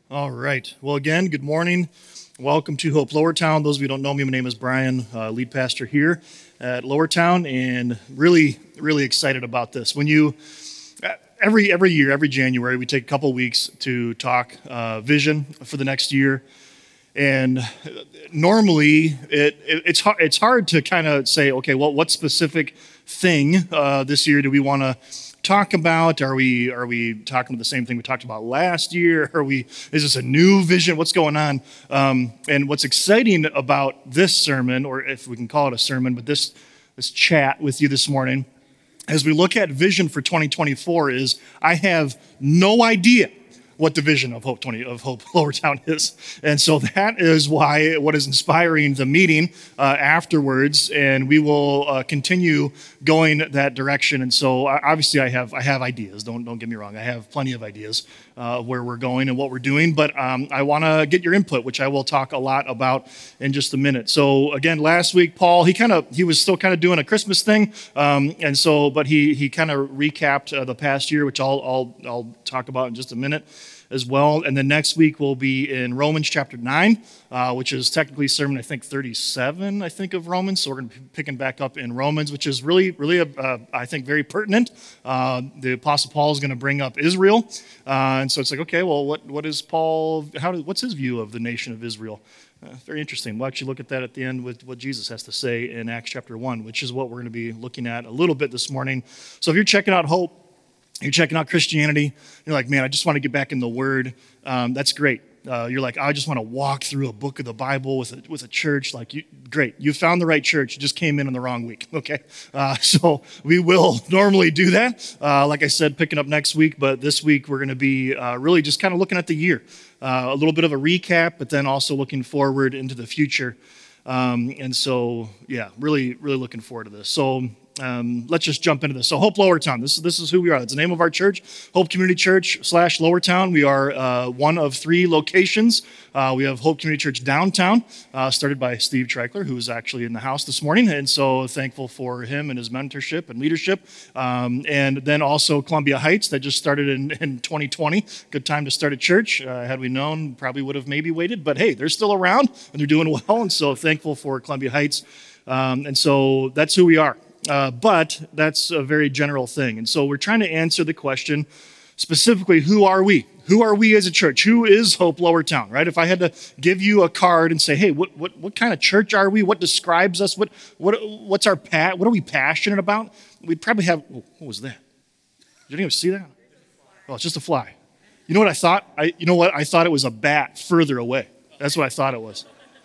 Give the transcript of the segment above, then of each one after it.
All right. Well, again, good morning. Welcome to Hope Lowertown. Those of you who don't know me, my name is Brian, lead pastor here at Lowertown, and really excited about this. When you every year, every January, we take a couple weeks to talk vision for the next year. And normally, it's hard to kind of say, okay, well, what specific thing this year do we want to talk about? Are we talking about the same thing we talked about last year? Is this a new vision? What's going on? And what's exciting about this sermon, or if we can call it a sermon, but this chat with you this morning, as we look at vision for 2024, is I have no idea what the vision of Hope Lowertown is. And so that is what is inspiring the meeting afterwards, and we will continue going that direction. And so obviously I have ideas, don't get me wrong, I have plenty of ideas of where we're going and what we're doing, but I want to get your input, which I will talk a lot about in just a minute. So again, last week, Paul, he was still kind of doing a Christmas thing, but he kind of recapped the past year, which I'll talk about in just a minute as well. And then next week we'll be in Romans chapter 9, which is technically sermon, 37, of Romans. So we're going to be picking back up in Romans, which is really, I think, very pertinent. The Apostle Paul is going to bring up Israel. And so it's like, okay, well, what is Paul, what's his view of the nation of Israel? Very interesting. We'll actually look at that at the end with what Jesus has to say in Acts chapter 1, which is what we're going to be looking at a little bit this morning. So if you're checking out Hope, you're checking out Christianity, you're like, man, I just want to get back in the Word. That's great. You're like, I just want to walk through a book of the Bible with a church. Great. You found the right church. You just came in the wrong week. Okay. So we will normally do that. Like I said, picking up next week, but this week we're going to be really just kind of looking at the year. A little bit of a recap, but then also looking forward into the future. And so, yeah, really looking forward to this. So let's just jump into this. So Hope Lowertown, this is who we are. That's the name of our church, Hope Community Church / Lowertown. We are one of 3 locations. We have Hope Community Church downtown, started by Steve Treichler, who is actually in the house this morning, and so thankful for him and his mentorship and leadership. And then also Columbia Heights, that just started in 2020. Good time to start a church. Had we known, probably would have maybe waited, but hey, they're still around and they're doing well, and so thankful for Columbia Heights. And so that's who we are. But that's a very general thing. And so we're trying to answer the question, specifically, who are we? Who are we as a church? Who is Hope Lowertown, right? If I had to give you a card and say, hey, what kind of church are we? What describes us? What are we passionate about? We'd probably have, what was that? Did anyone see that? Oh, it's just a fly. You know what I thought? I thought it was a bat further away. That's what I thought it was.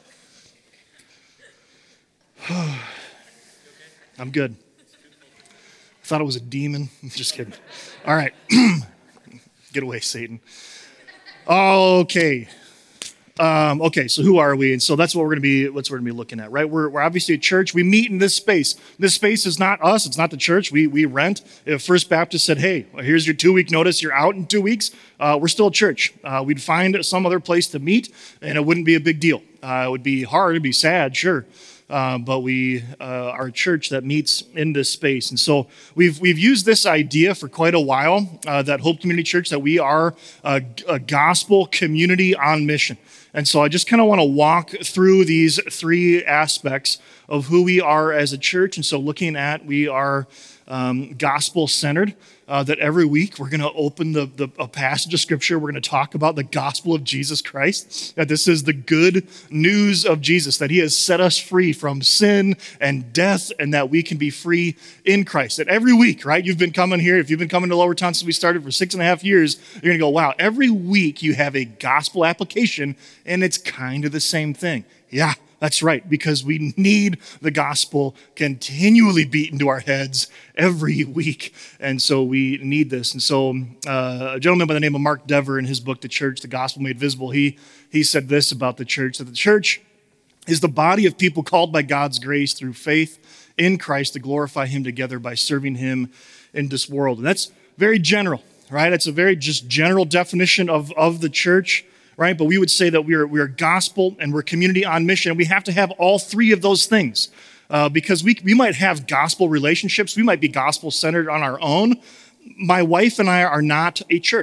I'm good. I thought it was a demon. Just kidding. All right. Get away, Satan. Okay. So who are we? And so that's what we're going to be looking at, right? We're obviously a church. We meet in this space. This space is not us. It's not the church. We rent. If First Baptist said, hey, here's your 2-week notice. You're out in 2 weeks. We're still a church. We'd find some other place to meet, and it wouldn't be a big deal. It would be hard. It'd be sad, sure. But we are a church that meets in this space. And so we've used this idea for quite a while, that Hope Community Church, that we are a gospel community on mission. And so I just kind of want to walk through these 3 aspects of who we are as a church. And so looking at, we are gospel-centered, that every week we're going to open a passage of Scripture. We're going to talk about the gospel of Jesus Christ, that this is the good news of Jesus, that he has set us free from sin and death, and that we can be free in Christ. That every week, right, you've been coming here, if you've been coming to Lowertown since we started for 6.5 years, you're going to go, wow, every week you have a gospel application, and it's kind of the same thing. Yeah. That's right, because we need the gospel continually beat into our heads every week. And so we need this. And so a gentleman by the name of Mark Dever, in his book, The Church, The Gospel Made Visible, he said this about the church, that the church is the body of people called by God's grace through faith in Christ to glorify him together by serving him in this world. And that's very general, right? It's a very just general definition of the church. Right? But we would say that we are gospel and we're community on mission. And we have to have all 3 of those things because we might have gospel relationships. We might be gospel-centered on our own. My wife and I are not a church.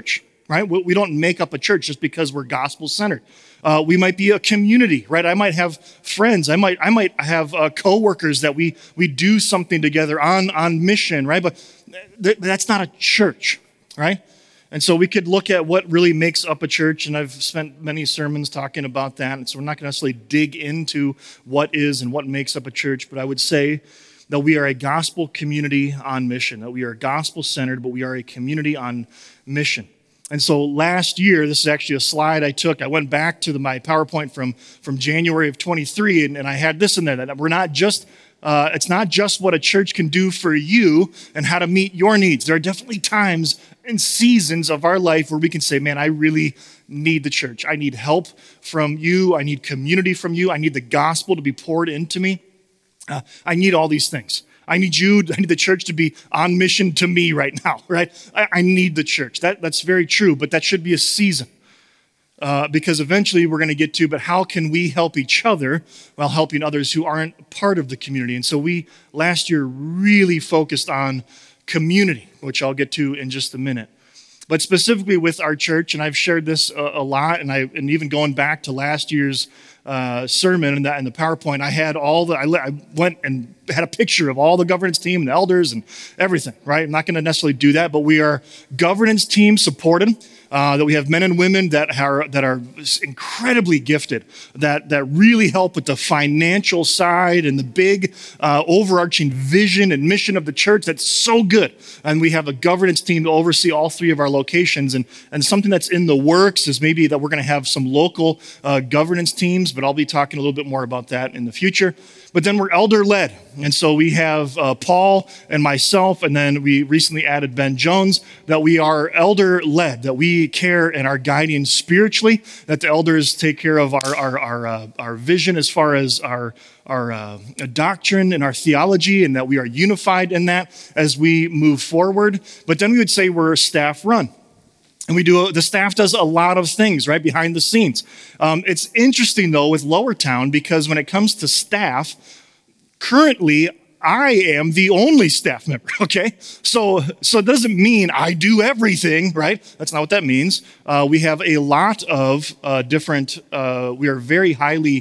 right? We don't make up a church just because we're gospel-centered. We might be a community, right? I might have friends. I might have coworkers that we do something together on mission, right? But that's not a church, right? And so we could look at what really makes up a church, and I've spent many sermons talking about that, and so we're not going to necessarily dig into what is and what makes up a church, but I would say that we are a gospel community on mission, that we are gospel-centered, but we are a community on mission. And so last year, this is actually a slide I took. I went back to my PowerPoint from January of 23, and I had this in there, that we're not just it's not just what a church can do for you and how to meet your needs. There are definitely times and seasons of our life where we can say, man, I really need the church. I need help from you. I need community from you. I need the gospel to be poured into me. I need all these things. I need the church to be on mission to me right now, right? I need the church. That's very true, but that should be a season. Because eventually we're going to get to, but how can we help each other while helping others who aren't part of the community? And so we, last year, really focused on community, which I'll get to in just a minute. But specifically with our church, and I've shared this a lot, and even going back to last year's sermon and the PowerPoint, I went and had a picture of all the governance team and the elders and everything, right? I'm not going to necessarily do that, but we are governance team supported, that we have men and women that are incredibly gifted, that really help with the financial side and the big overarching vision and mission of the church. That's so good. And we have a governance team to oversee all three of our locations. And something that's in the works is maybe that we're going to have some local governance teams, but I'll be talking a little bit more about that in the future. But then we're elder-led. And so we have Paul and myself, and then we recently added Ben Jones, that we are elder-led, that we care and are guiding spiritually, that the elders take care of our vision as far as our doctrine and our theology, and that we are unified in that as we move forward. But then we would say we're staff-run. And the staff does a lot of things, right, behind the scenes. It's interesting, though, with Lower Town, because when it comes to staff, currently, I am the only staff member, okay? So it doesn't mean I do everything, right? That's not what that means. We have a lot of different, we are very highly,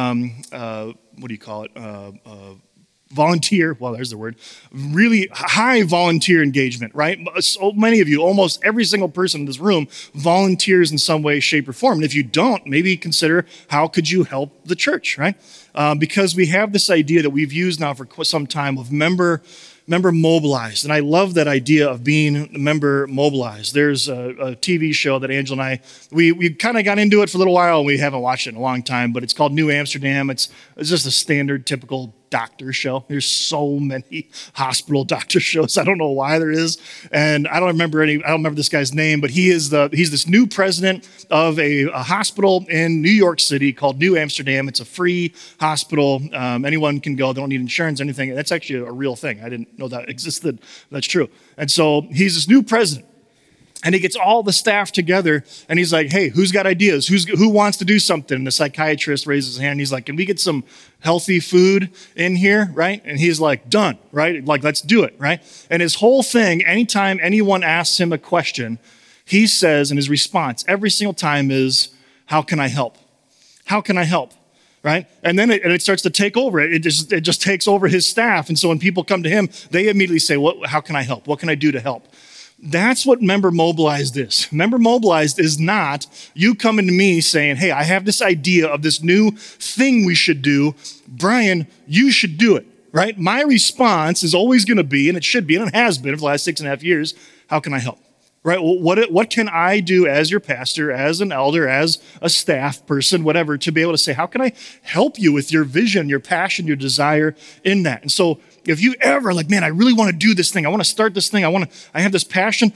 volunteer, well, there's the word, really high volunteer engagement, right? So many of you, almost every single person in this room volunteers in some way, shape, or form. And if you don't, maybe consider how could you help the church, right? Because we have this idea that we've used now for some time of member mobilized. And I love that idea of being member mobilized. There's a TV show that Angela and I, we kind of got into it for a little while, and we haven't watched it in a long time, but it's called New Amsterdam. It's just a standard, typical doctor show. There's so many hospital doctor shows. I don't know why there is. And I don't remember this guy's name, but he's this new president of a hospital in New York City called New Amsterdam. It's a free hospital. Anyone can go. They don't need insurance or anything. That's actually a real thing. I didn't know that existed. That's true. And so he's this new president. And he gets all the staff together, and he's like, hey, who's got ideas? Who wants to do something? And the psychiatrist raises his hand, and he's like, can we get some healthy food in here, right? And he's like, done, right? Like, let's do it, right? And his whole thing, anytime anyone asks him a question, he says, and his response every single time is, how can I help? How can I help? Right? And then it starts to take over. It just takes over his staff. And so when people come to him, they immediately say, how can I help? What can I do to help? That's what member mobilized is. Member mobilized is not you coming to me saying, hey, I have this idea of this new thing we should do. Brian, you should do it, right? My response is always going to be, and it should be, and it has been for the last 6.5 years, how can I help? Right? What can I do as your pastor, as an elder, as a staff person, whatever, to be able to say, how can I help you with your vision, your passion, your desire in that? And so if you ever like, man, I really want to do this thing. I want to start this thing. I have this passion.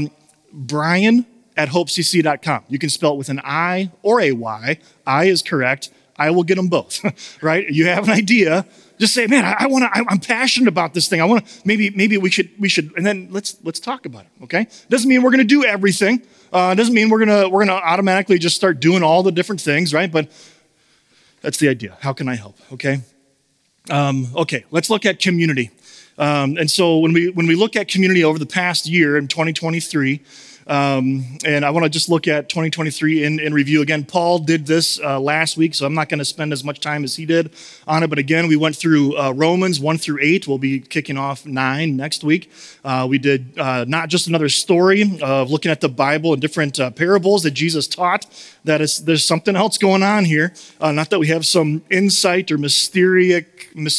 Brian@hopecc.com. You can spell it with an I or a Y. I is correct. I will get them both, right? You have an idea. Just say, man, I'm passionate about this thing. Maybe we should, and then let's talk about it, okay? Doesn't mean we're going to do everything. Doesn't mean we're going to automatically just start doing all the different things, right? But that's the idea. How can I help, okay? Okay, let's look at community. And so when we look at community over the past year in 2023, And I want to just look at 2023 in review. Again, Paul did this last week, so I'm not going to spend as much time as he did on it. But again, we went through Romans 1 through 8. We'll be kicking off 9 next week. We did not just another story of looking at the Bible and different parables that Jesus taught. There's something else going on here. Not that we have some insight or mysterious,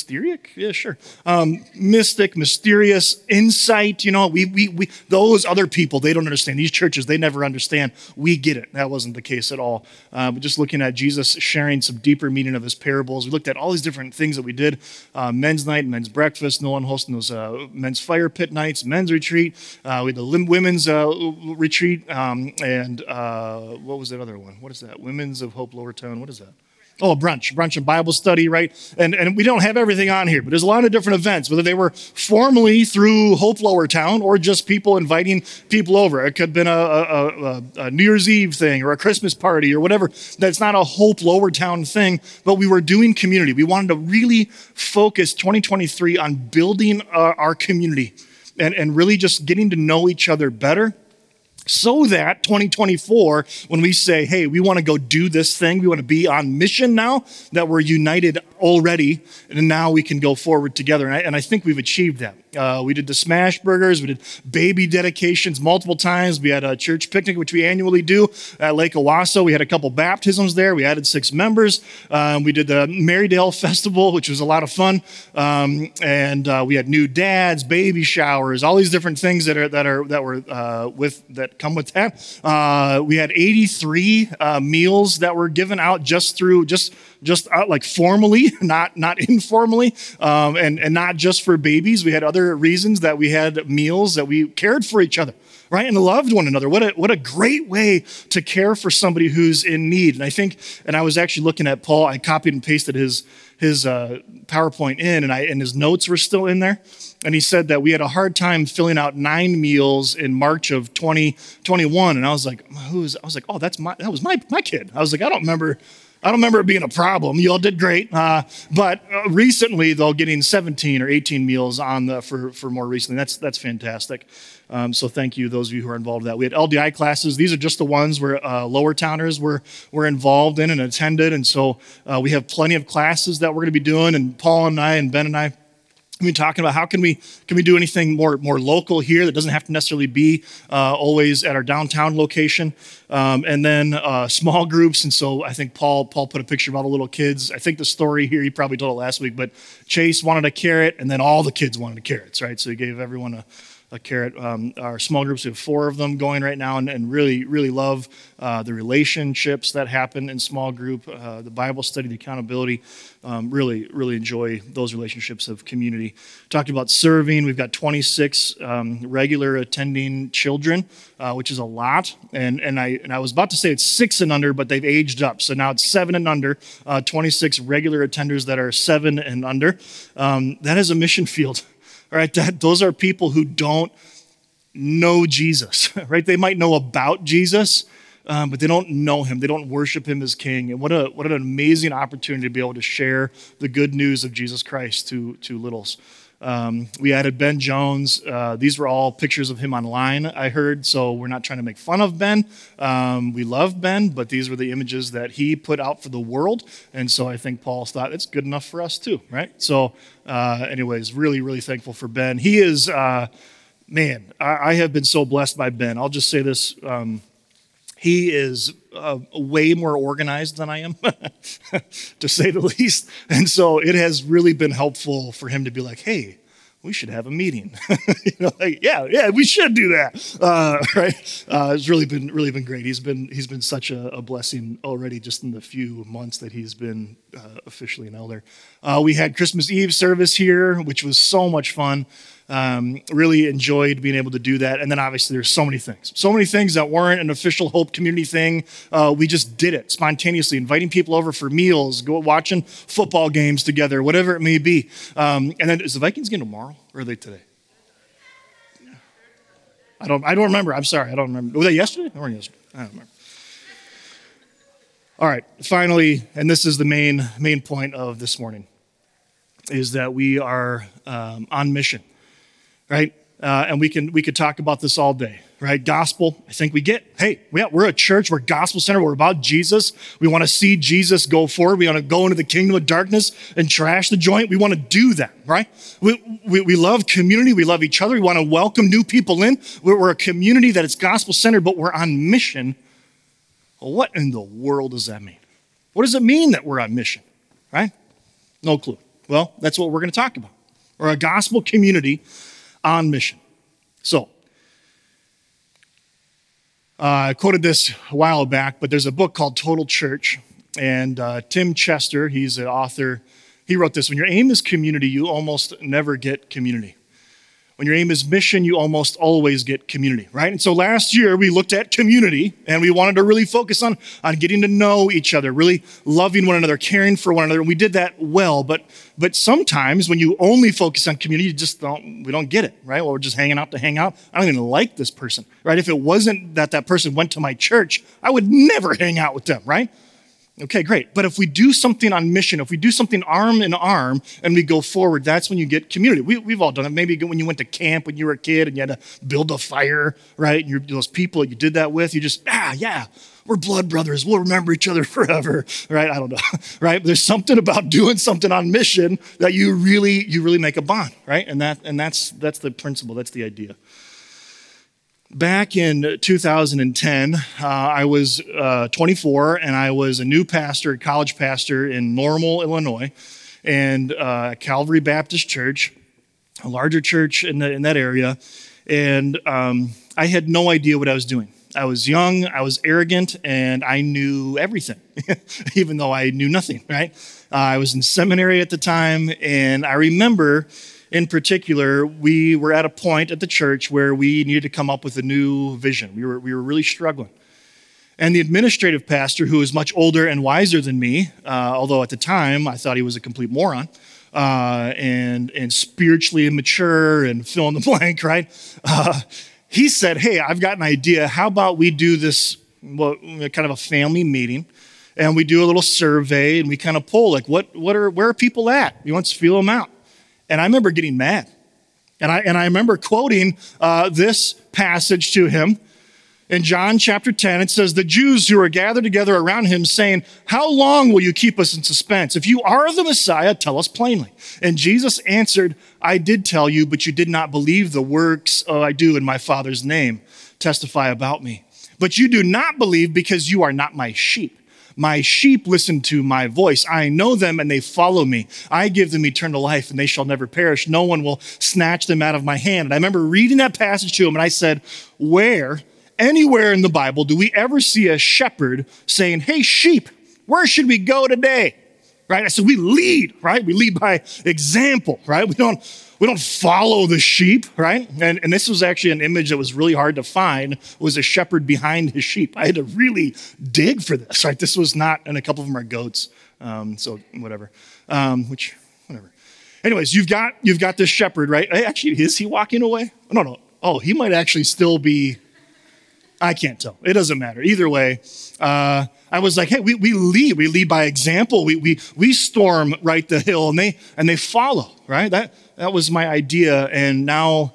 mysterious insight. You know, we those other people, they don't understand. These churches, they never understand. We get it. That wasn't the case at all. But just looking at Jesus sharing some deeper meaning of his parables. We looked at all these different things that we did. Men's night, men's breakfast, Nolan hosting those men's fire pit nights, men's retreat. We had the women's retreat, and what was that other one? What is that? Women's of Hope Lower Town. What is that? Oh, brunch and Bible study, right? And we don't have everything on here, but there's a lot of different events, whether they were formally through Hope Lower Town or just people inviting people over. It could have been a New Year's Eve thing or a Christmas party or whatever. That's not a Hope Lower Town thing, but we were doing community. We wanted to really focus 2023 on building our community and really just getting to know each other better. So that 2024, when we say, hey, we want to go do this thing, we want to be on mission now, that we're united already, and now we can go forward together. And I think we've achieved that. We did the smash burgers, we did baby dedications multiple times. We had a church picnic, which we annually do at Lake Owasso. We had a couple baptisms there. We added 6 members. We did the Marydale Festival, which was a lot of fun. And we had new dads, baby showers, all these different things that come with that. We had 83 meals that were given out just like formally, not informally, and not just for babies. We had other reasons that we had meals that we cared for each other, right, and loved one another. What a great way to care for somebody who's in need. And I was actually looking at Paul. I copied and pasted his PowerPoint in, and his notes were still in there. And he said that we had a hard time filling out 9 meals in March of 2021. And I was like, oh, that was my kid. I was like, I don't remember it being a problem. You all did great. But recently, though, getting 17 or 18 meals on for more recently, that's fantastic. So thank you, those of you who are involved in that. We had LDI classes. These are just the ones where Lower Towners were involved in and attended. And so we have plenty of classes that we're going to be doing. And Paul and I and Ben and I, we've been talking about how can we do anything more local here that doesn't have to necessarily be always at our downtown location, and then small groups. And so I think Paul put a picture of all the little kids. I think the story here, he probably told it last week, but Chase wanted a carrot, and then all the kids wanted carrots, right? So he gave everyone a carrot. Our small groups, we have 4 of them going right now, and really, really love the relationships that happen in small group, the Bible study, the accountability. Really, really enjoy those relationships of community. Talked about serving. We've got 26 regular attending children, which is a lot. And I was about to say it's 6 and under, but they've aged up. So now it's 7 and under, 26 regular attenders that are 7 and under. That is a mission field. All right, those are people who don't know Jesus, right? They might know about Jesus, but they don't know him. They don't worship him as king. And what an amazing opportunity to be able to share the good news of Jesus Christ to littles. We added Ben Jones. These were all pictures of him online, I heard, so we're not trying to make fun of Ben. We love Ben, but these were the images that he put out for the world, and so I think Paul thought it's good enough for us too, right? So anyways, really, really thankful for Ben. He is, I have been so blessed by Ben. I'll just say this. He is way more organized than I am, to say the least. And so it has really been helpful for him to be like, hey, we should have a meeting. Yeah, we should do that. Right? It's really been great. He's been such a blessing already just in the few months that he's been officially an elder. We had Christmas Eve service here, which was so much fun. Really enjoyed being able to do that. And then obviously there's so many things that weren't an official Hope community thing. We just did it spontaneously, inviting people over for meals, go watching football games together, whatever it may be. And then is the Vikings game tomorrow or are they today? I don't remember. I'm sorry. I don't remember. Was that yesterday? Or yesterday? I don't remember. All right. Finally, and this is the main point of this morning, is that we are on mission. Right? and we could talk about this all day, right? Gospel, I think we get. Hey, we're a church, we're a gospel center, we're about Jesus. We want to see Jesus go forward. We want to go into the kingdom of darkness and trash the joint. We want to do that, right? We love community. We love each other. We want to welcome new people in. We're a community that is gospel centered, but we're on mission. Well, what in the world does that mean? What does it mean that we're on mission, right? No clue. Well, that's what we're going to talk about. We're a gospel community on mission. So, I quoted this a while back, but there's a book called Total Church, and Tim Chester, he's an author, he wrote this: when your aim is community, you almost never get community. When your aim is mission, you almost always get community, right? And so last year we looked at community, and we wanted to really focus on getting to know each other, really loving one another, caring for one another. And we did that well, but sometimes when you only focus on community, we don't get it, right? Well, we're just hanging out to hang out. I don't even like this person, right? If it wasn't that person went to my church, I would never hang out with them, right? Okay, great. But if we do something on mission, if we do something arm in arm and we go forward, that's when you get community. We've all done it. Maybe when you went to camp when you were a kid and you had to build a fire, right? And those people that you did that with, you just, we're blood brothers. We'll remember each other forever, right? I don't know, right? But there's something about doing something on mission that you really make a bond, right? And that's the principle. That's the idea. Back in 2010, I was 24, and I was a new pastor, a college pastor in Normal, Illinois, and Calvary Baptist Church, a larger church in that area. And I had no idea what I was doing. I was young, I was arrogant, and I knew everything, even though I knew nothing, right? I was in seminary at the time, and I remember, in particular, we were at a point at the church where we needed to come up with a new vision. We were really struggling. And the administrative pastor, who was much older and wiser than me, although at the time I thought he was a complete moron, and spiritually immature and fill in the blank, right? He said, hey, I've got an idea. How about we do this, kind of a family meeting, and we do a little survey, and we kind of poll, like, where are people at? He wants to feel them out. And I remember getting mad. And I remember quoting this passage to him. In John chapter 10, it says, the Jews who were gathered together around him saying, how long will you keep us in suspense? If you are the Messiah, tell us plainly. And Jesus answered, I did tell you, but you did not believe the works I do in my Father's name testify about me. But you do not believe because you are not my sheep. My sheep listen to my voice. I know them and they follow me. I give them eternal life and they shall never perish. No one will snatch them out of my hand. And I remember reading that passage to him and I said, anywhere in the Bible do we ever see a shepherd saying, hey, sheep, where should we go today? Right? I said, we lead, right? We lead by example, right? We don't follow the sheep, right? And this was actually an image that was really hard to find, was a shepherd behind his sheep. I had to really dig for this, right? This was not, and a couple of them are goats, so whatever. Whatever. Anyways, you've got this shepherd, right? Actually, is he walking away? No. Oh, he might actually still be, I can't tell. It doesn't matter. Either way, I was like, hey, we lead by example. We storm right the hill and they follow, right? That was my idea. And now,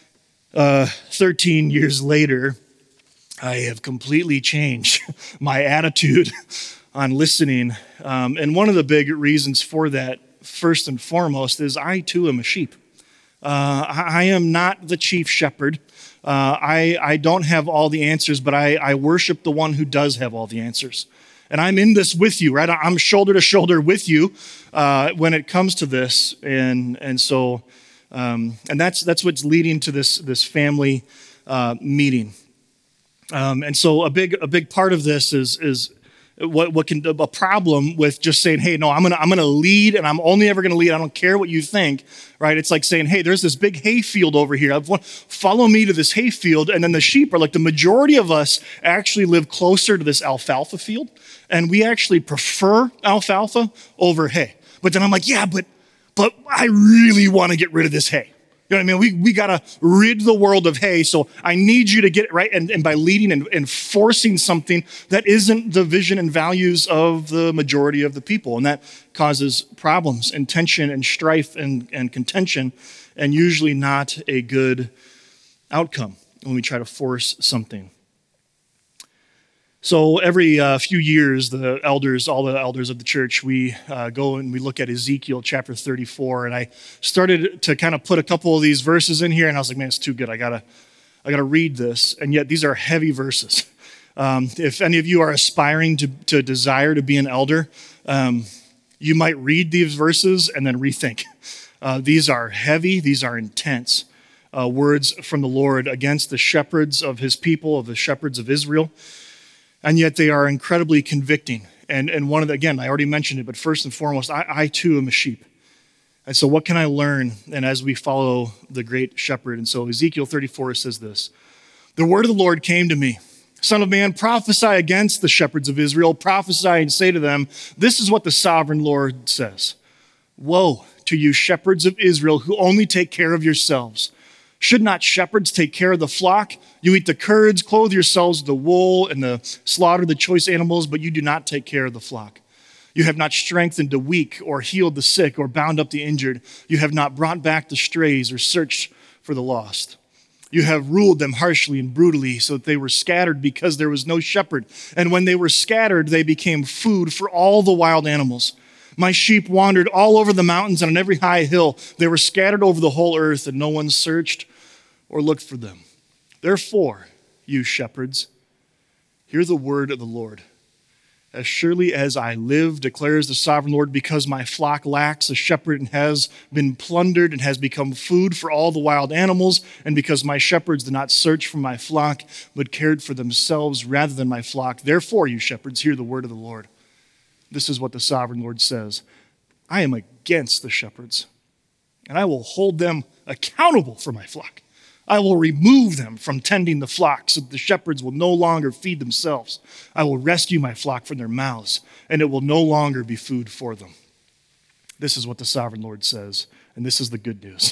13 years later, I have completely changed my attitude on listening. And one of the big reasons for that, first and foremost, is I too am a sheep. I am not the chief shepherd. I don't have all the answers, but I worship the one who does have all the answers. And I'm in this with you, right? I'm shoulder to shoulder with you when it comes to this. And so that's what's leading to this family meeting. And so a big part of this is what can a problem with just saying, hey, no, I'm gonna lead, and I'm only ever gonna lead. I don't care what you think, right? It's like saying, hey, there's this big hay field over here. Follow me to this hay field, and then the sheep are like, the majority of us actually live closer to this alfalfa field, and we actually prefer alfalfa over hay. But then I'm like, yeah, but I really want to get rid of this hay. You know what I mean? We got to rid the world of hay, so I need you to get it right. And by leading and forcing something that isn't the vision and values of the majority of the people. And that causes problems and tension and strife and contention, and usually not a good outcome when we try to force something. So every few years, all the elders of the church, we go and we look at Ezekiel chapter 34. And I started to kind of put a couple of these verses in here, and I was like, man, it's too good. I gotta read this. And yet these are heavy verses. If any of you are aspiring to desire to be an elder, you might read these verses and then rethink. These are heavy. These are intense words from the Lord against the shepherds of his people, of the shepherds of Israel. And yet they are incredibly convicting. And one of the, again, I already mentioned it, but first and foremost, I too am a sheep. And so what can I learn? And as we follow the great shepherd. And so Ezekiel 34 says this: "The word of the Lord came to me. Son of man, prophesy against the shepherds of Israel. Prophesy and say to them, this is what the sovereign Lord says. Woe to you shepherds of Israel who only take care of yourselves. Should not shepherds take care of the flock? You eat the curds, clothe yourselves with the wool, and slaughter the choice animals, but you do not take care of the flock. You have not strengthened the weak, or healed the sick, or bound up the injured. You have not brought back the strays, or searched for the lost. You have ruled them harshly and brutally, so that they were scattered because there was no shepherd. And when they were scattered, they became food for all the wild animals. My sheep wandered all over the mountains and on every high hill. They were scattered over the whole earth, and no one searched or looked for them. Therefore, you shepherds, hear the word of the Lord. As surely as I live, declares the sovereign Lord, because my flock lacks a shepherd and has been plundered and has become food for all the wild animals, and because my shepherds did not search for my flock, but cared for themselves rather than my flock. Therefore, you shepherds, hear the word of the Lord. This is what the sovereign Lord says. I am against the shepherds, and I will hold them accountable for my flock. I will remove them from tending the flock so that the shepherds will no longer feed themselves. I will rescue my flock from their mouths, and it will no longer be food for them. This is what the sovereign Lord says, and this is the good news.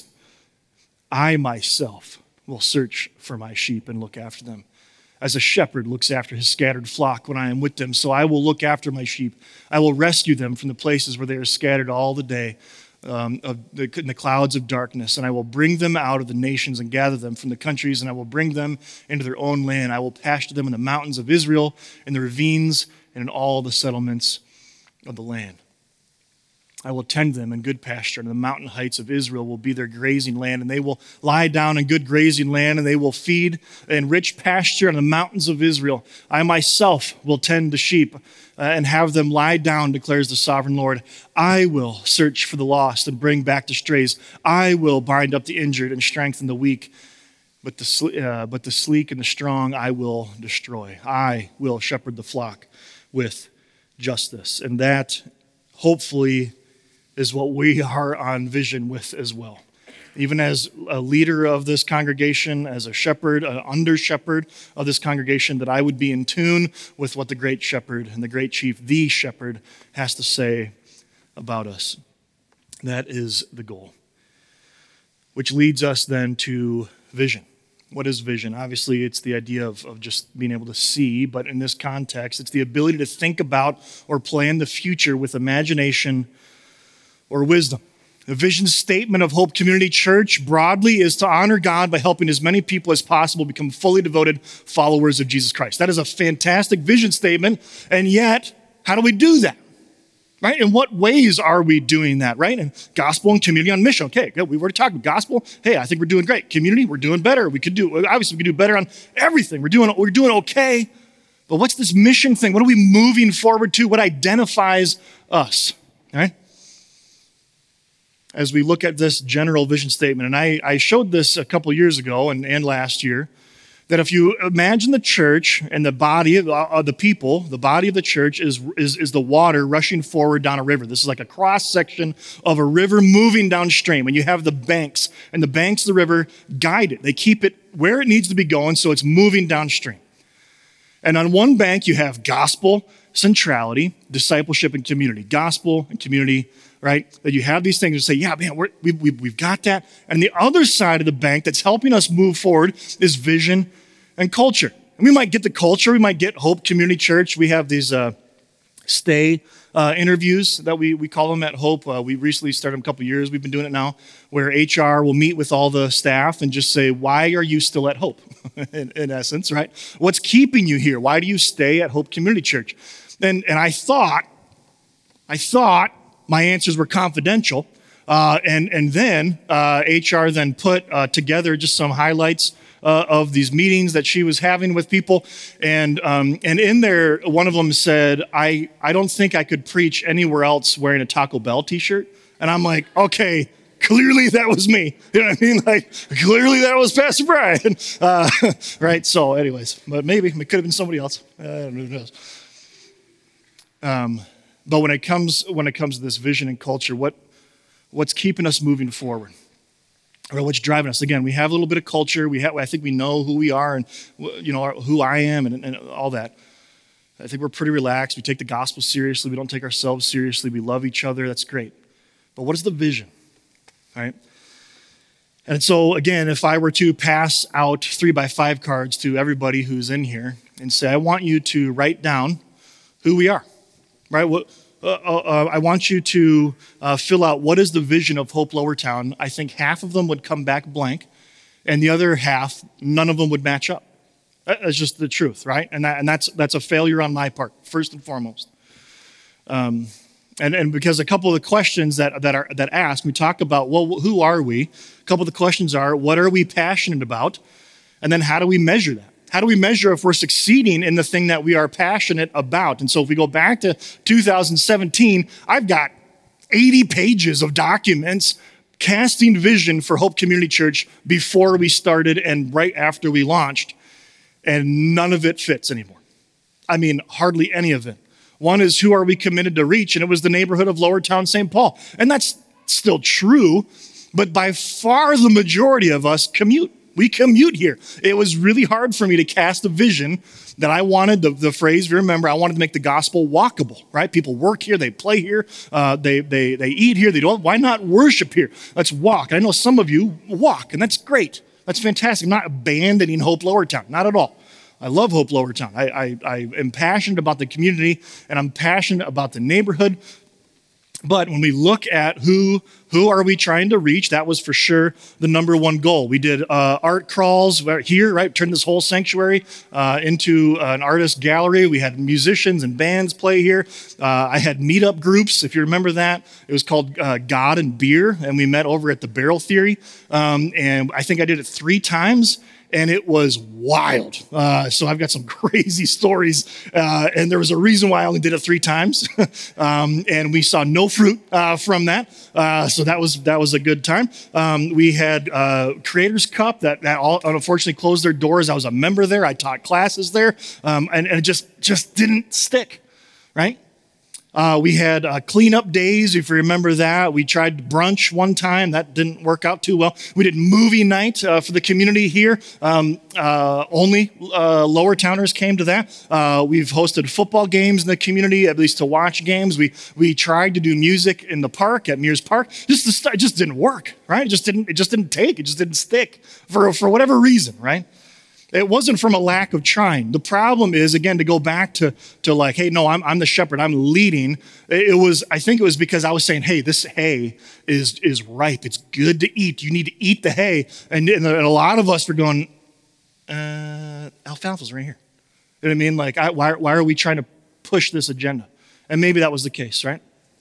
I myself will search for my sheep and look after them, as a shepherd looks after his scattered flock when I am with them. So I will look after my sheep. I will rescue them from the places where they are scattered all the day, in the clouds of darkness, and I will bring them out of the nations and gather them from the countries, and I will bring them into their own land. I will pasture them in the mountains of Israel, in the ravines, and in all the settlements of the land. I will tend them in good pasture, and the mountain heights of Israel will be their grazing land, and they will lie down in good grazing land, and they will feed in rich pasture on the mountains of Israel. I myself will tend the sheep and have them lie down, declares the sovereign Lord. I will search for the lost and bring back the strays. I will bind up the injured and strengthen the weak, but the sleek and the strong I will destroy. I will shepherd the flock with justice. And that, hopefully, is what we are on vision with as well. Even as a leader of this congregation, as a shepherd, an under shepherd of this congregation, that I would be in tune with what the great shepherd and the great chief, the shepherd, has to say about us. That is the goal. Which leads us then to vision. What is vision? Obviously, it's the idea of just being able to see, but in this context, it's the ability to think about or plan the future with imagination or wisdom. The vision statement of Hope Community Church broadly is to honor God by helping as many people as possible become fully devoted followers of Jesus Christ. That is a fantastic vision statement, and yet, how do we do that? Right? In what ways are we doing that, right? And gospel and community on mission. Okay, good. We were talking gospel. Hey, I think we're doing great. Community, we're doing better. We could do better on everything. We're doing okay. But what's this mission thing? What are we moving forward to? What identifies us? All right? As we look at this general vision statement, and I showed this a couple years ago and last year, that if you imagine the church and the body of the people, the body of the church is the water rushing forward down a river. This is like a cross section of a river moving downstream, and you have the banks, and the banks of the river guide it. They keep it where it needs to be going, so it's moving downstream. And on one bank, you have gospel, centrality, discipleship, and community. Gospel and community, right? That you have these things and say, yeah, man, we've got that. And the other side of the bank that's helping us move forward is vision and culture. And we might get the culture. We might get Hope Community Church. We have these stay interviews that we call them at Hope. We recently started them a couple years. We've been doing it now, where HR will meet with all the staff and just say, why are you still at Hope? in essence, right? What's keeping you here? Why do you stay at Hope Community Church? And I thought my answers were confidential. And then HR then put together just some highlights of these meetings that she was having with people. And in there, one of them said, I don't think I could preach anywhere else wearing a Taco Bell t-shirt. And I'm like, okay, clearly that was me. You know what I mean? Like, clearly that was Pastor Brian. Right? So anyways, but maybe it could have been somebody else. Who knows? But when it comes to this vision and culture, what's keeping us moving forward? Or what's driving us? Again, we have a little bit of culture. I think we know who we are and who I am and all that. I think we're pretty relaxed. We take the gospel seriously. We don't take ourselves seriously. We love each other. That's great. But what is the vision? Right? And so, again, if I were to pass out 3x5 cards to everybody who's in here and say, I want you to write down who we are, right? I want you to fill out what is the vision of Hope Lowertown. I think half of them would come back blank, and the other half, none of them would match up. That's just the truth, right? And that's a failure on my part, first and foremost. And because a couple of the questions that ask, we talk about, well, who are we? A couple of the questions are, what are we passionate about? And then how do we measure that? How do we measure if we're succeeding in the thing that we are passionate about? And so if we go back to 2017, I've got 80 pages of documents casting vision for Hope Community Church before we started and right after we launched, and none of it fits anymore. I mean, hardly any of it. One is, who are we committed to reach? And it was the neighborhood of Lowertown, St. Paul. And that's still true, but by far the majority of us commute. We commute here. It was really hard for me to cast a vision that I wanted, the phrase, if you remember, I wanted to make the gospel walkable, right? People work here, they play here, they eat here, why not worship here? Let's walk. I know some of you walk, and that's great. That's fantastic. I'm not abandoning Hope Lowertown, not at all. I love Hope Lowertown. I am passionate about the community, and I'm passionate about the neighborhood. But when we look at who are we trying to reach, that was for sure the number one goal. We did art crawls here, right? Turned this whole sanctuary into an artist gallery. We had musicians and bands play here. I had meetup groups, if you remember that. It was called God and Beer, and we met over at the Barrel Theory. And I think I did it 3 times. And it was wild. So I've got some crazy stories. And there was a reason why I only did it 3 times. And we saw no fruit from that. So that was a good time. We had Creators Cup that all unfortunately closed their doors. I was a member there. I taught classes there. And it just didn't stick, right? We had cleanup days, if you remember that. We tried brunch one time. That didn't work out too well. We did movie night for the community here. Only Lowertowners came to that. We've hosted football games in the community, at least to watch games. We tried to do music in the park, at Mears Park. It just didn't work, right? It just didn't take. It just didn't stick for whatever reason, right? It wasn't from a lack of trying. The problem is, again, to go back to like, hey, no, I'm the shepherd, I'm leading. I think it was because I was saying, hey, this hay is ripe. It's good to eat. You need to eat the hay. And a lot of us were going, alfalfa's right here. You know what I mean? Like, why are we trying to push this agenda? And maybe that was the case, right?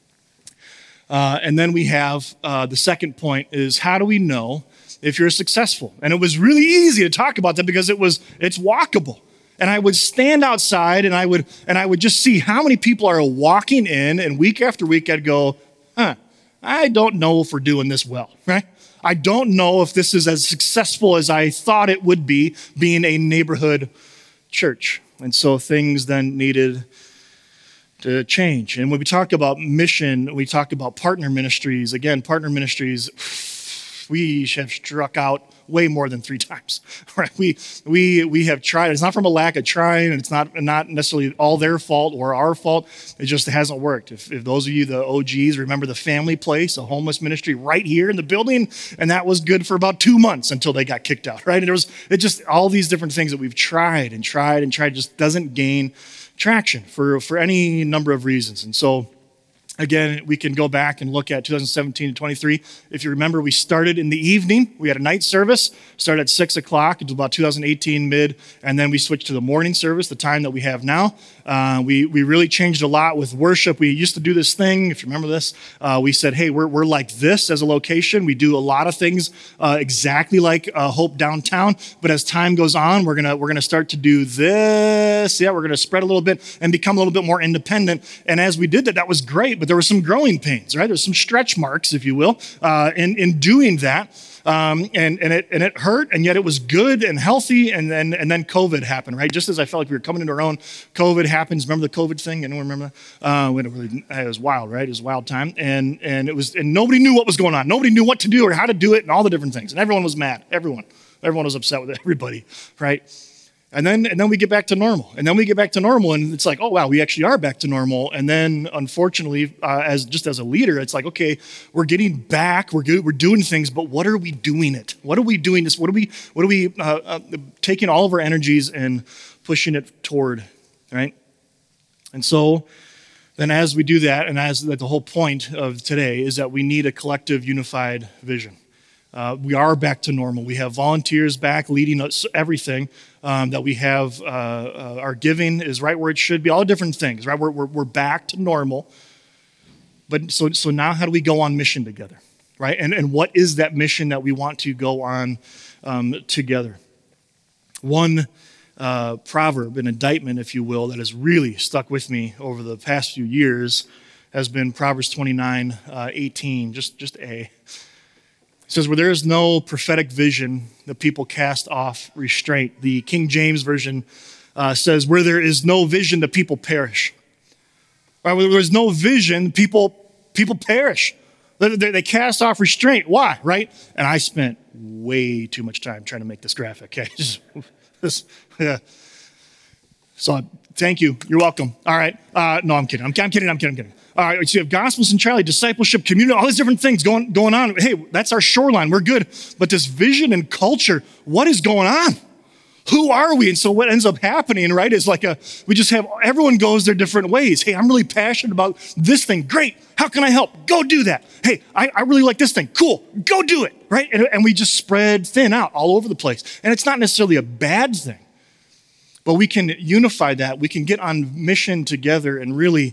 And then we have the second point is, how do we know if you're successful? And it was really easy to talk about that because it's walkable. And I would stand outside and I would just see how many people are walking in, and week after week I'd go, I don't know if we're doing this well, right? I don't know if this is as successful as I thought it would be, being a neighborhood church. And so things then needed to change. And when we talk about mission, we talk about partner ministries. Again, partner ministries, we have struck out way more than 3 times, right? We have tried. It's not from a lack of trying, and it's not necessarily all their fault or our fault. It just hasn't worked. If those of you, the OGs, remember the Family Place, a homeless ministry right here in the building, and that was good for about 2 months until they got kicked out, right? And it just all these different things that we've tried and tried and tried just doesn't gain traction for any number of reasons. And so, again, we can go back and look at 2017 and 23. If you remember, we started in the evening. We had a night service, started at 6 o'clock until about 2018 mid, and then we switched to the morning service, the time that we have now. We really changed a lot with worship. We used to do this thing, if you remember this, we said, hey, we're like this as a location. We do a lot of things exactly like Hope Downtown, but as time goes on, we're gonna start to do this. Yeah, we're gonna spread a little bit and become a little bit more independent. And as we did that, that was great, but there were some growing pains, right? There's some stretch marks, if you will, in doing that. And it hurt, and yet it was good and healthy, and then COVID happened, right? Just as I felt like we were coming into our own, COVID happens. Remember the COVID thing? Anyone remember that? It was wild, right? It was a wild time, and nobody knew what was going on. Nobody knew what to do or how to do it, and all the different things. And everyone was mad. Everyone was upset with everybody, right? And then we get back to normal. And then we get back to normal, and it's like, oh, wow, we actually are back to normal. And then, unfortunately, as a leader, it's like, okay, we're getting back, we're doing things, but what are we doing it? What are we doing this? What are we taking all of our energies and pushing it toward, right? And so then as we do that, and as the whole point of today is that we need a collective unified vision. We are back to normal. We have volunteers back leading us everything that we have. Our giving is right where it should be. All the different things, right? We're back to normal. But so now, how do we go on mission together, right? And what is that mission that we want to go on together? One proverb, an indictment, if you will, that has really stuck with me over the past few years has been Proverbs 29:18. Just A. It says, where there is no prophetic vision, the people cast off restraint. The King James Version says, where there is no vision, the people perish. Right, where there's no vision, people perish. They cast off restraint. Why, right? And I spent way too much time trying to make this graphic. Okay, yeah. So thank you. You're welcome. All right. No, I'm kidding. I'm kidding. All right, so you have gospel centrality, discipleship, community, all these different things going on. Hey, that's our shoreline. We're good. But this vision and culture, what is going on? Who are we? And so what ends up happening, right, is we just have, everyone goes their different ways. Hey, I'm really passionate about this thing. Great. How can I help? Go do that. Hey, I really like this thing. Cool. Go do it, right? And we just spread thin out all over the place. And it's not necessarily a bad thing. But we can unify that. We can get on mission together and really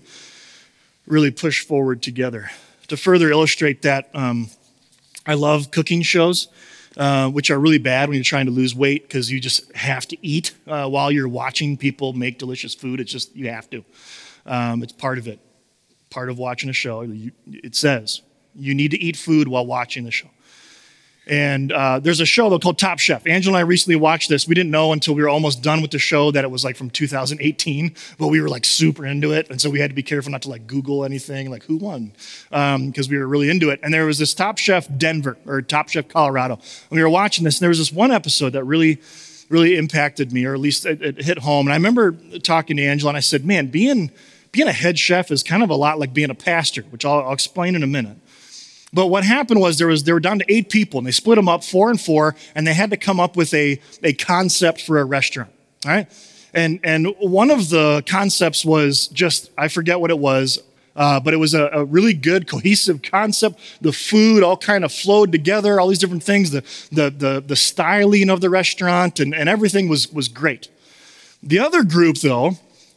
push forward together. To further illustrate that, I love cooking shows, which are really bad when you're trying to lose weight because you just have to eat while you're watching people make delicious food. It's just, you have to. It's part of it. Part of watching a show. It says you need to eat food while watching the show. And there's a show though called Top Chef. Angela and I recently watched this. We didn't know until we were almost done with the show that it was like from 2018, but we were like super into it. And so we had to be careful not to like Google anything, like who won, because we were really into it. And there was this Top Chef Denver or Top Chef Colorado. And we were watching this, and there was this one episode that really impacted me, or at least it hit home. And I remember talking to Angela, and I said, man, being a head chef is kind of a lot like being a pastor, which I'll explain in a minute. But what happened was they were down to 8 people, and they split them up 4 and 4, and they had to come up with a concept for a restaurant, all right? And one of the concepts was just, I forget what it was, but it was a really good cohesive concept. The food all kind of flowed together, all these different things, the styling of the restaurant, and everything was great. The other group, though,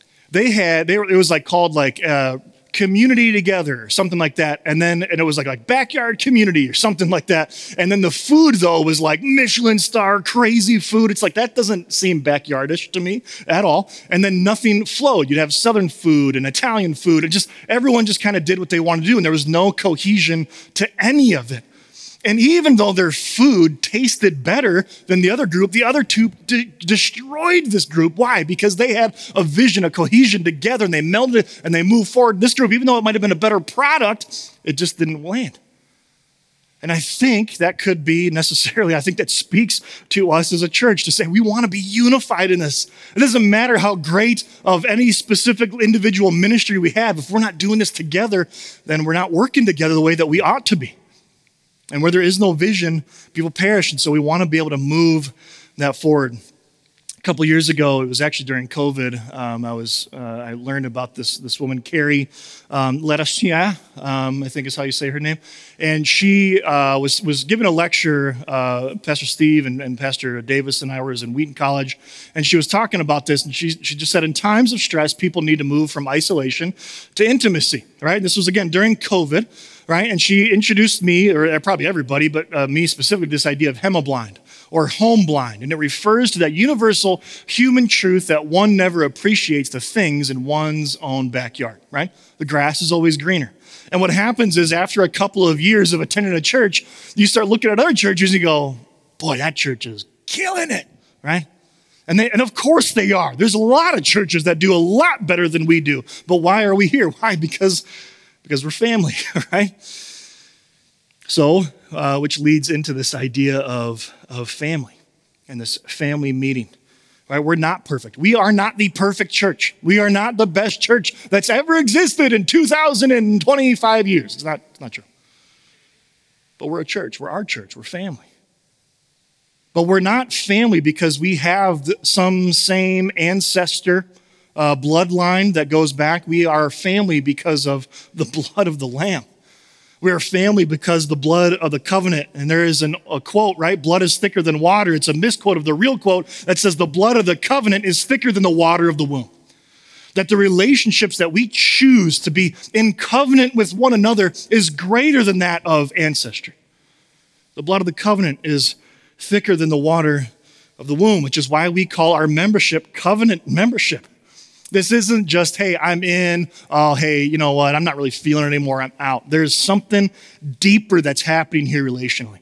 it was like called community together, something like that. And it was like backyard community or something like that. And then the food though was like Michelin star crazy food. It's like, that doesn't seem backyardish to me at all. And then nothing flowed. You'd have Southern food and Italian food, and just everyone just kind of did what they wanted to do. And there was no cohesion to any of it. And even though their food tasted better than the other group, the other two destroyed this group. Why? Because they had a vision, a cohesion together, and they melded it and they moved forward. This group, even though it might have been a better product, it just didn't land. And I think that could be necessarily, I think that speaks to us as a church to say we want to be unified in this. It doesn't matter how great of any specific individual ministry we have. If we're not doing this together, then we're not working together the way that we ought to be. And where there is no vision, people perish. And so we want to be able to move that forward. A couple of years ago, it was actually during COVID, I learned about this woman, Carrie Letashia, I think is how you say her name. And she was giving a lecture, Pastor Steve and Pastor Davis and I was in Wheaton College, and she was talking about this, and she just said, in times of stress, people need to move from isolation to intimacy, right? This was, again, during COVID, right? And she introduced me, or probably everybody, but me specifically, this idea of hemoblind, or home blind. And it refers to that universal human truth that one never appreciates the things in one's own backyard, right? The grass is always greener. And what happens is after a couple of years of attending a church, you start looking at other churches and you go, boy, that church is killing it, right? And of course they are. There's a lot of churches that do a lot better than we do. But why are we here? Why? Because we're family, right? So, which leads into this idea of family and this family meeting, right? We're not perfect. We are not the perfect church. We are not the best church that's ever existed in 2,025 years. It's not true. But we're a church. We're our church. We're family. But we're not family because we have some same ancestor bloodline that goes back. We are family because of the blood of the Lamb. We are family because the blood of the covenant. And there is a quote, right? Blood is thicker than water. It's a misquote of the real quote that says the blood of the covenant is thicker than the water of the womb. That the relationships that we choose to be in covenant with one another is greater than that of ancestry. The blood of the covenant is thicker than the water of the womb, which is why we call our membership covenant membership. This isn't just, hey, I'm in, oh, hey, you know what, I'm not really feeling it anymore, I'm out. There's something deeper that's happening here relationally.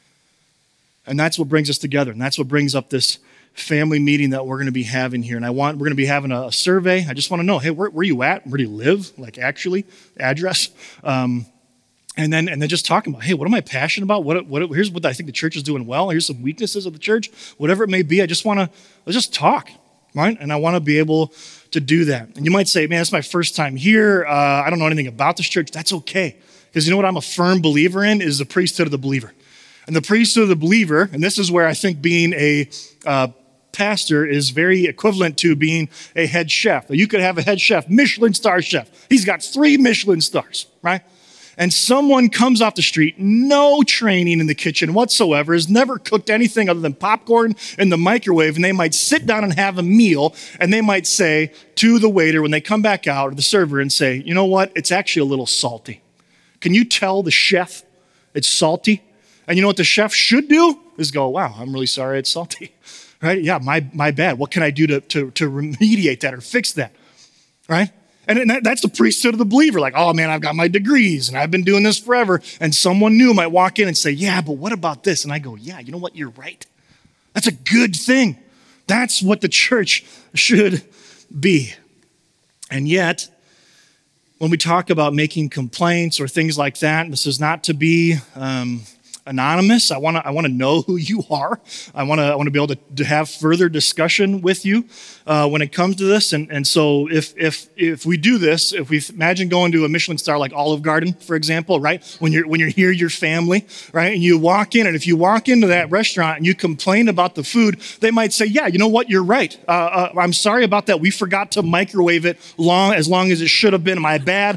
And that's what brings us together. And that's what brings up this family meeting that we're going to be having here. And we're going to be having a survey. I just want to know, hey, where you at? Where do you live? Like actually, address. And then just talking about, hey, what am I passionate about? Here's what I think the church is doing well. Here's some weaknesses of the church. Whatever it may be, let's just talk, right? And I want to be able to do that. And you might say, man, it's my first time here. I don't know anything about this church. That's okay. Because you know what I'm a firm believer in is the priesthood of the believer. And the priesthood of the believer, and this is where I think being a pastor is very equivalent to being a head chef. You could have a head chef, Michelin star chef. He's got 3 Michelin stars, right? And someone comes off the street, no training in the kitchen whatsoever, has never cooked anything other than popcorn in the microwave, and they might sit down and have a meal, and they might say to the waiter when they come back out, or the server, and say, you know what, it's actually a little salty. Can you tell the chef it's salty? And you know what the chef should do? Is go, wow, I'm really sorry it's salty, right? Yeah, my bad. What can I do to remediate that or fix that, right? And that's the priesthood of the believer. Like, oh man, I've got my degrees and I've been doing this forever. And someone new might walk in and say, yeah, but what about this? And I go, yeah, you know what? You're right. That's a good thing. That's what the church should be. And yet, when we talk about making complaints or things like that, this is not to be anonymous. I want to know who you are. I want to be able to have further discussion with you when it comes to this. And so if we do this, if we imagine going to a Michelin star like Olive Garden, for example, right? When you're here, your family, right? And you walk in, and if you walk into that restaurant and you complain about the food, they might say, yeah, you know what? You're right. I'm sorry about that. We forgot to microwave it as long as it should have been. My bad.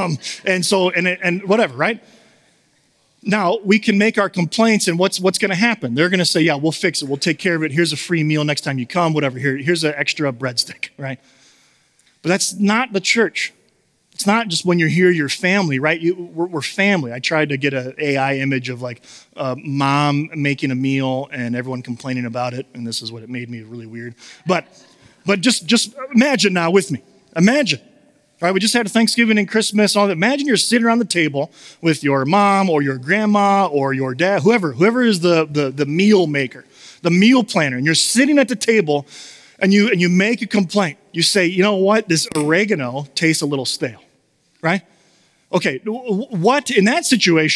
And whatever, right? Now, we can make our complaints, and what's going to happen? They're going to say, yeah, we'll fix it. We'll take care of it. Here's a free meal next time you come, whatever. Here's an extra breadstick, right? But that's not the church. It's not just when you're here, your family, right? We're family. I tried to get an AI image of like mom making a meal and everyone complaining about it, and this is what it made me really weird. But just imagine now with me. Imagine. Right, we just had a Thanksgiving and Christmas and all that. Imagine you're sitting around the table with your mom or your grandma or your dad, whoever is the meal maker, the meal planner, and you're sitting at the table and you make a complaint. You say, you know what, this oregano tastes a little stale, right? Okay, what in that situation,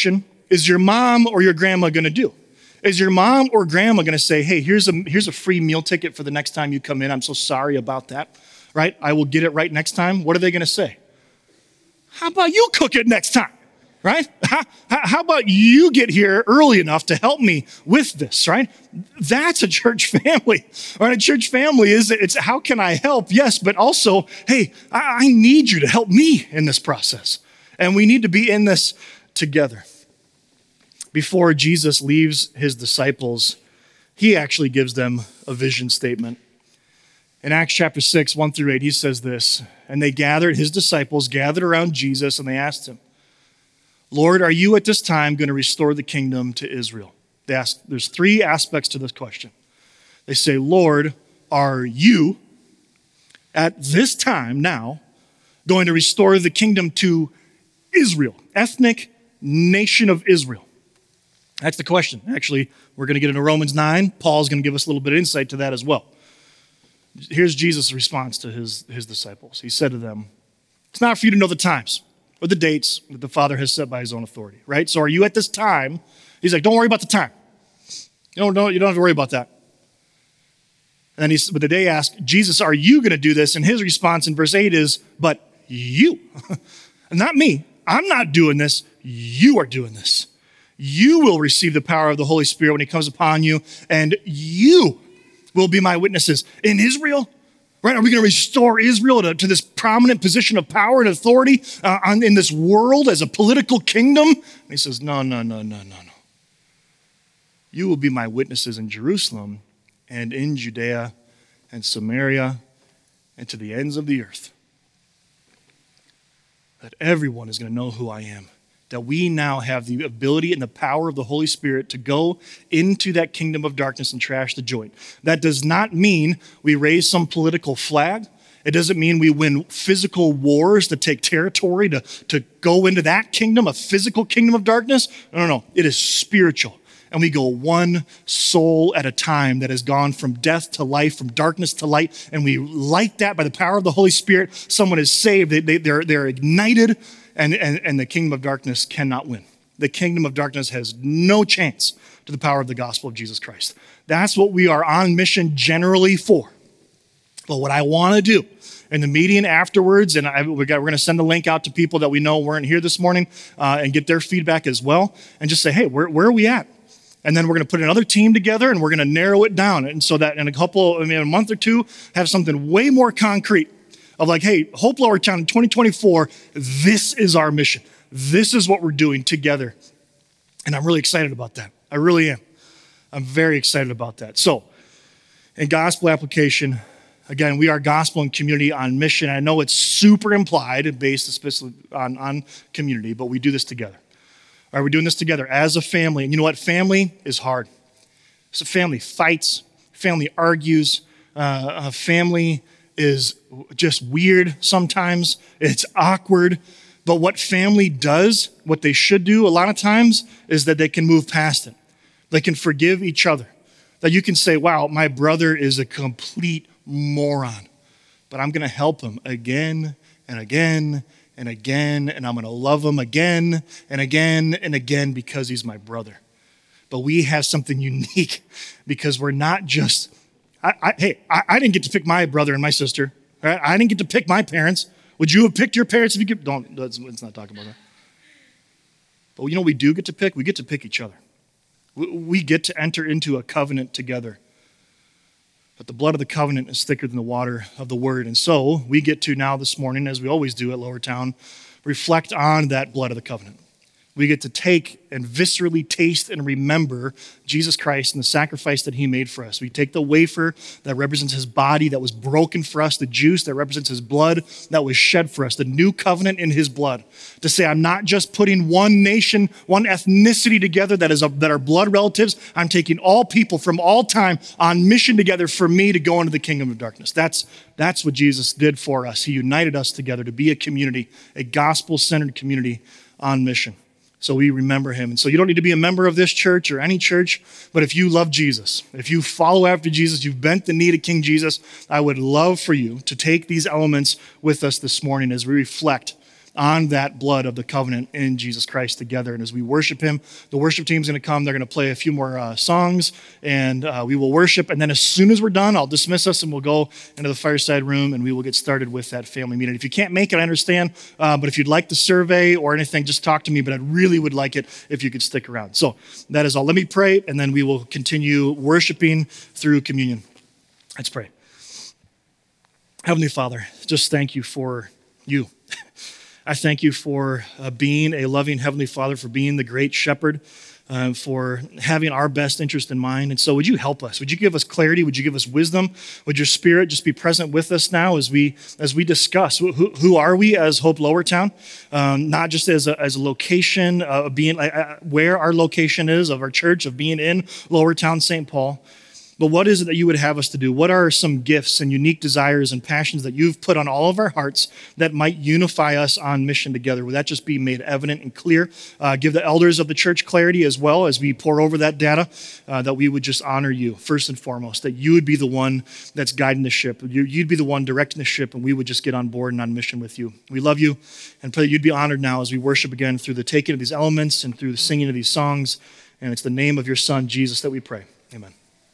is your mom or your grandma going to do? Is your mom or grandma going to say, hey, here's a free meal ticket for the next time you come in. I'm so sorry about that, right? I will get it right next time. What are they going to say? How about you cook it next time, right? How about you get here early enough to help me with this, right? That's a church family, right? A church family it's how can I help? Yes, but also, hey, I need you to help me in this process. And we need to be in this together. Before Jesus leaves his disciples, he actually gives them a vision statement. In Acts chapter 6, 1-8, he says this, and his disciples gathered around Jesus and they asked him, Lord, are you at this time going to restore the kingdom to Israel? They ask, there's three aspects to this question. They say, Lord, are you at this time now going to restore the kingdom to Israel, ethnic nation of Israel? That's the question. Actually, we're going to get into Romans 9. Paul's going to give us a little bit of insight to that as well. Here's Jesus' response to his disciples. He said to them, it's not for you to know the times or the dates that the Father has set by his own authority, right? So are you at this time? He's like, don't worry about the time. You don't have to worry about that. And then but they ask, Jesus, are you going to do this? And his response in verse 8 is, but you, not me. I'm not doing this. You are doing this. You will receive the power of the Holy Spirit when he comes upon you, and you will be my witnesses in Israel. Right? Are we going to restore Israel to this prominent position of power and authority in this world as a political kingdom? And he says, no. You will be my witnesses in Jerusalem and in Judea and Samaria and to the ends of the earth. That everyone is going to know who I am. That we now have the ability and the power of the Holy Spirit to go into that kingdom of darkness and trash the joint. That does not mean we raise some political flag. It doesn't mean we win physical wars to take territory, to go into that kingdom, a physical kingdom of darkness. No. It is spiritual. And we go one soul at a time that has gone from death to life, from darkness to light. And we light that by the power of the Holy Spirit. Someone is saved. They're ignited. And the kingdom of darkness cannot win. The kingdom of darkness has no chance to the power of the gospel of Jesus Christ. That's what we are on mission generally for. But what I want to do in the meeting afterwards, and we're going to send a link out to people that we know weren't here this morning and get their feedback as well, and just say, hey, where are we at? And then we're going to put another team together and we're going to narrow it down. And so that in a month or two, have something way more concrete of like, hey, Hope Lower Town in 2024, this is our mission. This is what we're doing together. And I'm really excited about that. I really am. I'm very excited about that. So, in gospel application, again, we are gospel and community on mission. I know it's super implied and based especially on community, but we do this together. All right, we're doing this together as a family. And you know what? Family is hard. So family fights, family argues, family is just weird sometimes. It's awkward. But what family does, what they should do a lot of times, is that they can move past it. They can forgive each other. That you can say, wow, my brother is a complete moron, but I'm going to help him again and again and again, and I'm going to love him again and again and again because he's my brother. But we have something unique because we're not just, I didn't get to pick my brother and my sister. Right? I didn't get to pick my parents. Would you have picked your parents if you could? Let's not talk about that. But you know what we do get to pick? We get to pick each other. We get to enter into a covenant together. But the blood of the covenant is thicker than the water of the word. And so we get to now this morning, as we always do at Lower Town, reflect on that blood of the covenant. We get to take and viscerally taste and remember Jesus Christ and the sacrifice that he made for us. We take the wafer that represents his body that was broken for us, the juice that represents his blood that was shed for us, the new covenant in his blood. To say, I'm not just putting one nation, one ethnicity together that are blood relatives. I'm taking all people from all time on mission together for me to go into the kingdom of darkness. That's what Jesus did for us. He united us together to be a community, a gospel-centered community on mission. So we remember him. And so you don't need to be a member of this church or any church, but if you love Jesus, if you follow after Jesus, you've bent the knee to King Jesus, I would love for you to take these elements with us this morning as we reflect on that blood of the covenant in Jesus Christ together. And as we worship him, the worship team's going to come. They're going to play a few more songs, and we will worship. And then as soon as we're done, I'll dismiss us and we'll go into the fireside room and we will get started with that family meeting. If you can't make it, I understand. But if you'd like the survey or anything, just talk to me. But I really would like it if you could stick around. So that is all. Let me pray, and then we will continue worshiping through communion. Let's pray. Heavenly Father, just thank you for you. I thank you for being a loving Heavenly Father, for being the great shepherd, for having our best interest in mind. And so would you help us? Would you give us clarity? Would you give us wisdom? Would your Spirit just be present with us now as we discuss who are we as Hope Lowertown? Not just as a location of being, where our location is of our church, of being in Lowertown, St. Paul. But what is it that you would have us to do? What are some gifts and unique desires and passions that you've put on all of our hearts that might unify us on mission together? Would that just be made evident and clear? Give the elders of the church clarity as well as we pour over that data, that we would just honor you first and foremost, that you would be the one that's guiding the ship. You'd be the one directing the ship, and we would just get on board and on mission with you. We love you and pray that you'd be honored now as we worship again through the taking of these elements and through the singing of these songs. And it's the name of your Son, Jesus, that we pray. Amen.